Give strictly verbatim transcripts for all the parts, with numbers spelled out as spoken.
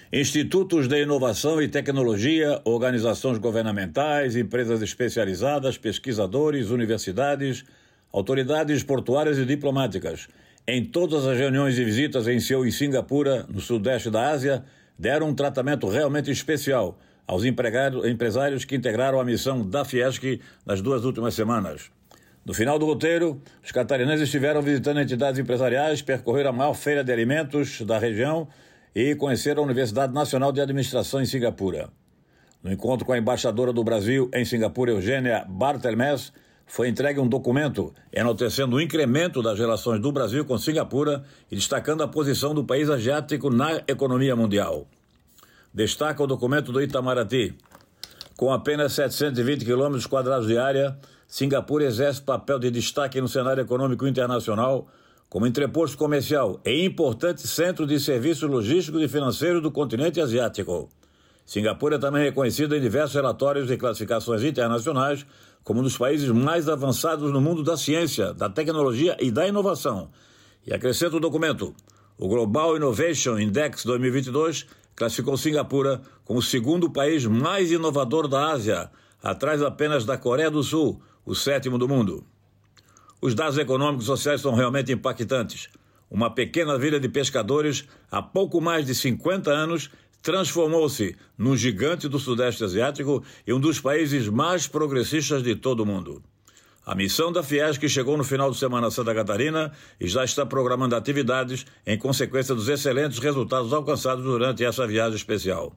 Institutos de inovação e tecnologia, organizações governamentais, empresas especializadas, pesquisadores, universidades, autoridades portuárias e diplomáticas, em todas as reuniões e visitas em Seul e Singapura, no sudeste da Ásia, deram um tratamento realmente especial aos empresários que integraram a missão da Fiesc nas duas últimas semanas. No final do roteiro, os catarinenses estiveram visitando entidades empresariais, percorreram a maior feira de alimentos da região e conheceram a Universidade Nacional de Administração em Singapura. No encontro com a embaixadora do Brasil em Singapura, Eugênia Bartelmez, foi entregue um documento enaltecendo o incremento das relações do Brasil com Singapura e destacando a posição do país asiático na economia mundial. Destaca o documento do Itamaraty. Com apenas setecentos e vinte quilômetros quadrados de área, Singapura exerce papel de destaque no cenário econômico internacional como entreposto comercial e importante centro de serviços logísticos e financeiros do continente asiático. Singapura é também reconhecida em diversos relatórios e classificações internacionais como um dos países mais avançados no mundo da ciência, da tecnologia e da inovação. E acrescenta o documento: o Global Innovation Index dois mil e vinte e dois classificou Singapura como o segundo país mais inovador da Ásia, atrás apenas da Coreia do Sul, o sétimo do mundo. Os dados econômicos e sociais são realmente impactantes. Uma pequena vila de pescadores, há pouco mais de cinquenta anos, transformou-se num gigante do Sudeste Asiático e um dos países mais progressistas de todo o mundo. A missão da Fiesc chegou no final de semana a Santa Catarina e já está programando atividades em consequência dos excelentes resultados alcançados durante essa viagem especial.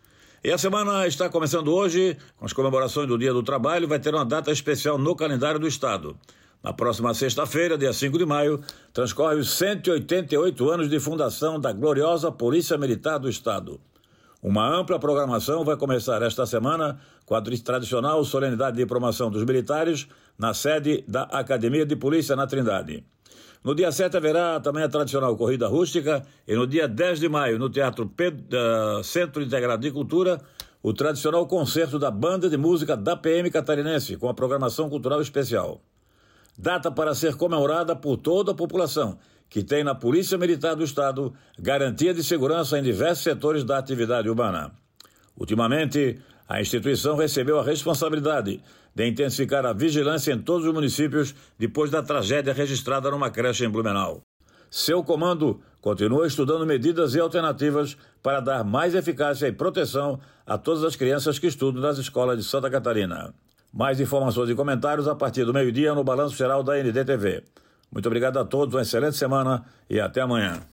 E a semana está começando hoje, com as comemorações do Dia do Trabalho, e vai ter uma data especial no calendário do Estado. Na próxima sexta-feira, dia cinco de maio, transcorre os cento e oitenta e oito anos de fundação da gloriosa Polícia Militar do Estado. Uma ampla programação vai começar esta semana com a tradicional solenidade de promoção dos militares na sede da Academia de Polícia na Trindade. No dia sete haverá também a tradicional corrida rústica e no dia dez de maio, no Teatro Pedro, uh, Centro Integrado de Cultura, o tradicional concerto da Banda de Música da P M Catarinense, com a programação cultural especial. Data para ser comemorada por toda a população, que tem na Polícia Militar do Estado garantia de segurança em diversos setores da atividade urbana. Ultimamente, a instituição recebeu a responsabilidade de intensificar a vigilância em todos os municípios depois da tragédia registrada numa creche em Blumenau. Seu comando continua estudando medidas e alternativas para dar mais eficácia e proteção a todas as crianças que estudam nas escolas de Santa Catarina. Mais informações e comentários a partir do meio-dia no Balanço Geral da N D T V. Muito obrigado a todos, uma excelente semana e até amanhã.